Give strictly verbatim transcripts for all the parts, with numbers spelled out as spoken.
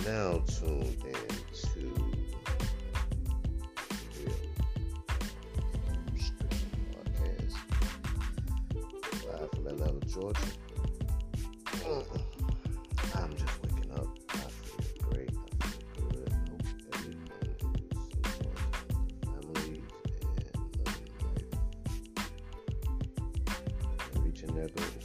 now tuned in to the Real Restriction Podcast, live from Atlanta, Georgia. I'm just waking up. I feel great. I feel good. I hope everyone is enjoying their families and living life and reaching their goals.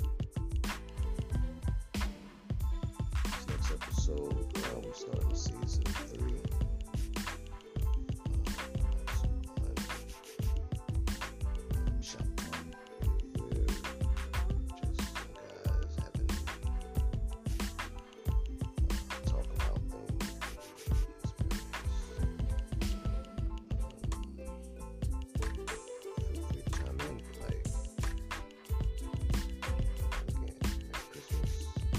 This next episode, uh, we're starting season three. Um, shop talk. We're just some guys having uh, talk about things, experience. Um, feel free to chime in if you like. Again, Merry Christmas.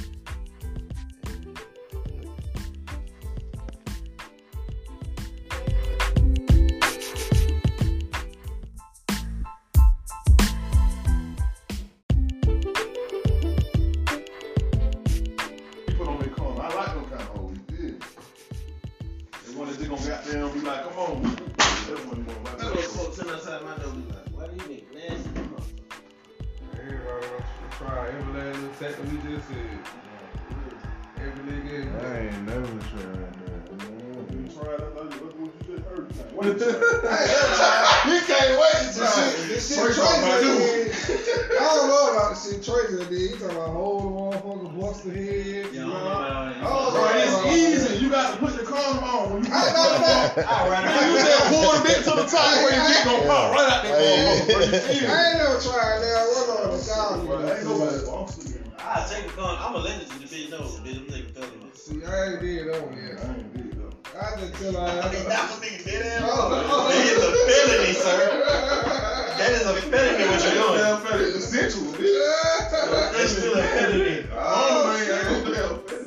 He put on their corner. I like them kind of hoes. Yeah. They want to just gonna goddamn be like, come on. That's what he want. Like, I go folks sitting outside my door be like, why do you make nasty motherfucker? Everybody wants to try every last little tackle we just said. Every nigga. I ain't never tried that. You tried that, like, look what you just heard. What He can't wait to see this shit Trey Tracy talking about did. I don't know about the shit Tracy did. He talking about whole motherfucker busted head. Yeah, you know? I Oh, Bro, yeah, it's yeah. easy. You got to put the condom on when you I know that. I'll ride You just pull the dick to the top where your dick gonna pop right out that motherfucker. Bro, you I feel it. ain't never tried that. What on the dog? Bro, ain't nobody bossing me. I'll take the con. I'm allergic to the bitch nose, bitch. Them niggas telling me. See, I ain't did that one I yet. ain't did though. I just tell her. I mean, that's what niggas did. That Oh, oh, is a felony, sir. That is a felony what you're doing. Damn fat is essential, bitch. That's still a felony. Oh, man, ain't no damn fat.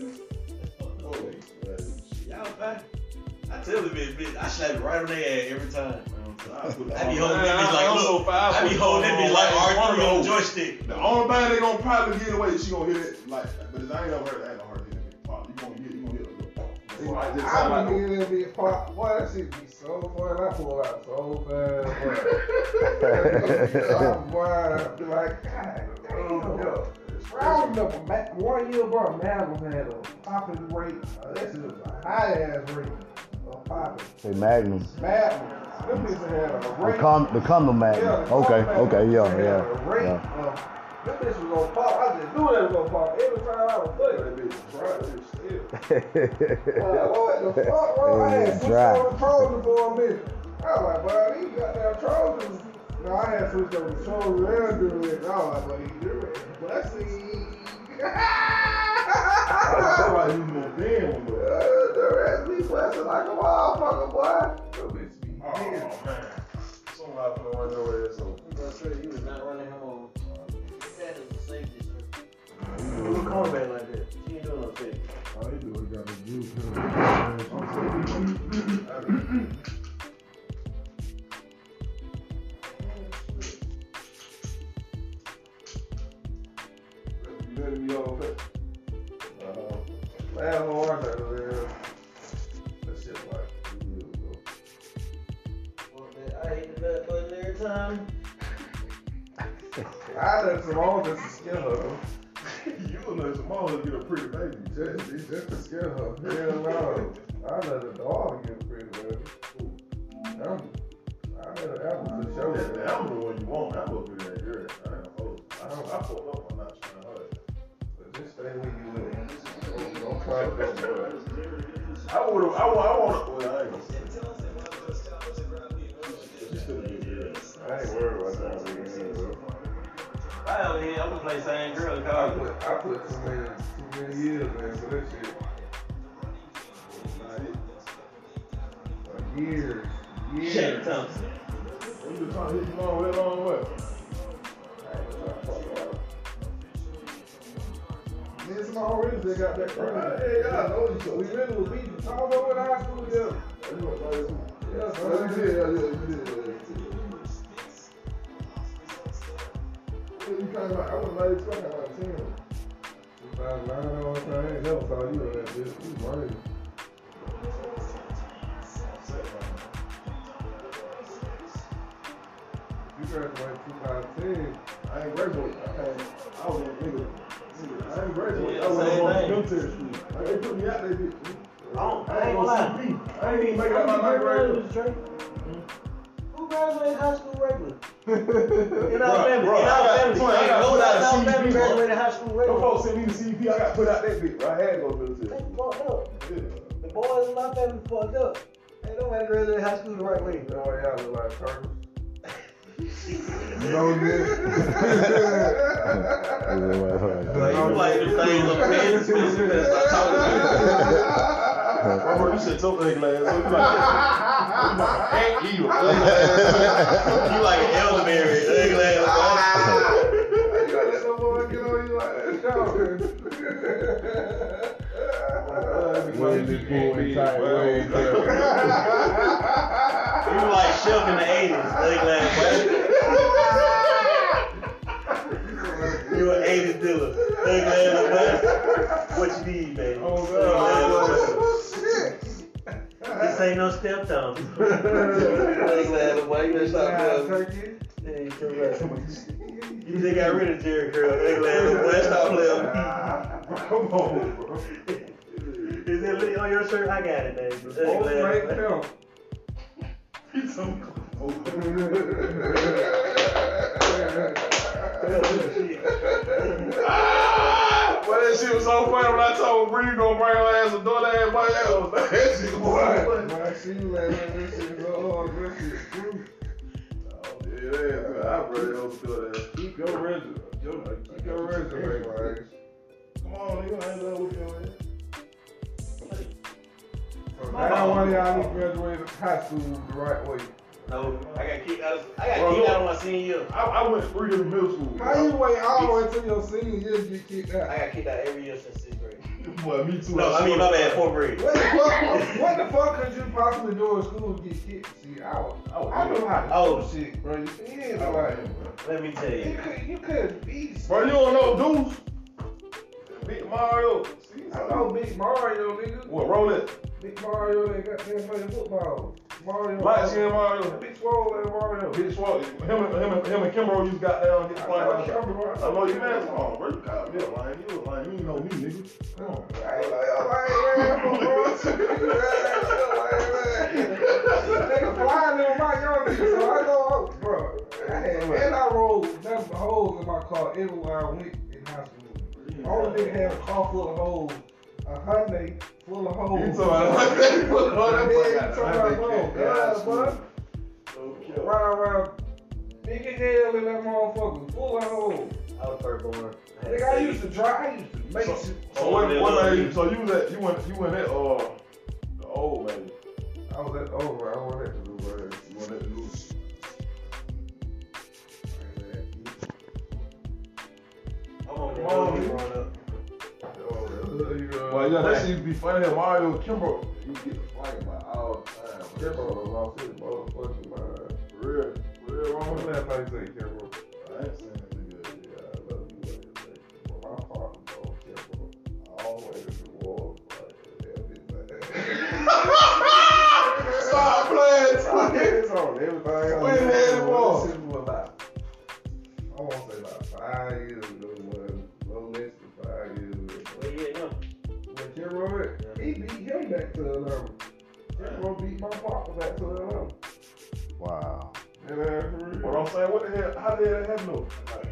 Y'all fine. I tell the bitch, bitch, I slap it right on their ass every time. I be I holding that bitch like, look, I be holding that bitch like R three on the joystick. The only thing they gonna probably get away, she gonna hit it like, but I ain't never heard that. I ain't never heard that pop. You gonna get, you gonna hit it. It might just sound I like be getting that big pop. Boy, that shit be so fun. I pull out so fast. Boy, boy, I be like, God damn. Yo. I remember back one year, bro, Magnum had a popping rate. Uh, that shit was a high ass rate of popping. Say Magnum. Magnum. Them niggas had a The, rate. con- the condom Magnum. Yeah, the okay, condom okay, Magnum. yeah, They had yeah. a rate yeah. of- Them bitches was gonna pop. I just knew they was gonna pop every time I was playing. that bitch dry, that bitch still. What the fuck, bro? I had Yeah, switched dry. over to Trojan for a minute. I was like, bro, these goddamn Trojans. No, I had switched over to Trojan and do it. I was like, buddy, you're ready. Blessing. That's why you gonna damn one, but. The rest be blessing like a motherfucker, boy. Them bitches be Oh, dead. man. Somebody put on your ass, so. I'm sure you was not running him over. That is a safety, sir. You You know, come back like that. She ain't doing no safety. All he do is got the juice. you let me all fat. Last one I had over there. That shit like two years ago. Well, man, I hate the nut button every time. I done some more just to scare her. You will let some more get a pretty baby. Just, just to scare her. Hell no. I let the daughter get a pretty baby. Um, I let her apple to show Yeah, that. that was the one you want. That was good that girl. I ain't gonna hold it. I, I fucked up on not trying hard. But just stay where you live. Don't, don't try to go for it. I would've, I want, I want, well, I ain't gonna say it. She still a good girl. I ain't worried about that. Nigga. I out here, I'm gonna play same girl. I Call put, I put too many, too many years, man, for that shit. Like years, years. Shane Thompson. You just trying to hit you long way, long way. I ain't trying to fuck around. Me and some already they got that crazy. Hey, y'all know each other. We really was beating. I was over in high school together. You know what I'm saying? Yeah, so Yeah, you did, yeah, yeah, you did, yeah, yeah. You came out, I was like, fucking like ten. two thousand nine, I was trying, I ain't never saw you in that bitch. You running. You graduated two thousand ten. I ain't graduated. I, had, I was a nigga. I ain't graduated. I was Same on thing. military school. Like, they put me out there. Bitch. I don't- I I ain't ain't gonna gonna see me. I ain't even make it out my ninth grade. Who graduated high school regular? In our Bruh, family, bruh, in I our got- family, bruh, I ain't got no put out one in our C D family P, graduated high school Them regular. folks sent me to C D P. I got put out that bitch. Bro. I had to go to the They military. fucked up. Yeah. The boys in my family fucked up. Ain't nobody graduated high school the right way. That's why y'all look like turtles. No, nigga. Like, you like the things on the bed, especially as I talk to Bro, you said something like that. So you like, you like ain't you? you. You like an elderberry, ugly ass boy. You gotta let some boy get on you like that, dog. Way this boy tight, way You like Chef in the eighties, ugly ass boy. You an eighties dealer, ugly ass boy. What you need, baby? Oh, Ugly ass God. boy. This ain't no step down. Ugly ass boy, you better stop playing. Turkey. Hey, come back. You just got rid of Jerry Curl, ugly ass boy. Stop playing. Come on, bro. Is that link on your shirt? I got it, baby. Both Ugly ass make boy. them. He's so cool. Ah! But that shit was so funny when I told Bree you gonna bring her ass a door that ass my ass. That shit was funny. When I see you like that, this shit is all this shit true. Yeah, that I brought it over to that. Keep your resume. Your, keep your resume, man. Come on, nigga, I ain't done with your ass. So now one of y'all need to graduate high school the right way. No, I got kicked out. Of, I got Bro, kicked look. out of my senior year. I, I went three different middle schools. How you wait all the way till your senior year to get kicked out? I got kicked out every year since sixth grade. Boy, me too. No, I mean my bad, fourth grade. What the fuck? What the fuck could you possibly do in school to get kicked? See, I was, I, was, I know how to Oh. do shit, bro. You see, like, Let me tell you you. could, you could be. Bro, you don't know dudes? Big Mario. See, I know Big Mario, nigga. What, roll it? Big Mario, they got them playing football. Mario. Light skin Mario. Big swole and Mario. Bitch, what? Him and him and him and Kimbo used got down and get I flying know out. Kimbo, I know you man. Come on, bro. You called me a lion. You a lion. You ain't know me, nigga. Come on. I ain't like, I ain't like, bro. Nigga flying in my young nigga, so I go, bro. And I rolled nothing but holes in my car everywhere I went in high school. Only nigga had a car full of holes. A Hyundai full of holes. You talking about that? Look, oh, that boy Yeah, got you talking about, bro. God, bro. Okay. Round, round. Big as hell in that motherfucker, full of holes. I was first born. I had Nigga, I to used to drive. I used to make So, shit. so what? What? Like, so you was at you went you went at uh the old man. I was at the over. I wasn't at the new word. You went at the new. I'm on Come on, that nigga. growing up. Well, yeah, that shit used to be funny. Mario Kimbo, you get the fight by all time. Kimbo lost his motherfucking mind. For real, for real, What's wrong. that thing say, Kimbo? I ain't saying that nigga. Yeah, I love you, what you say. Well, my partner, bro, Kimbo, always in the war. Stop playing. It's on everything. When the hell it was? This was about, I want to say about five years ago, man. No less than five years ago. Well, yeah, no. When Kimbo, he beat him back to the level. Kimbo beat my partner back to the level. Wow. And, uh, for real. What I'm saying, what the hell? How the hell that happen though?